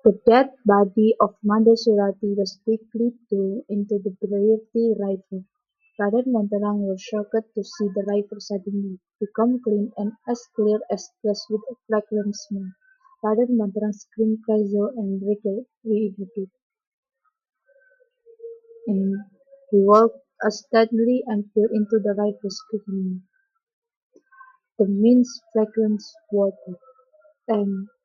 The dead body of Manda Surati was quickly thrown into the Bharati river. Raden Banterang was shocked to see the river suddenly become clean and as clear as glass with a fragrant smell. Raden Banterang screamed pleasure and regret, and he walked steadily and fell into the river screaming, "The means fragrance water," and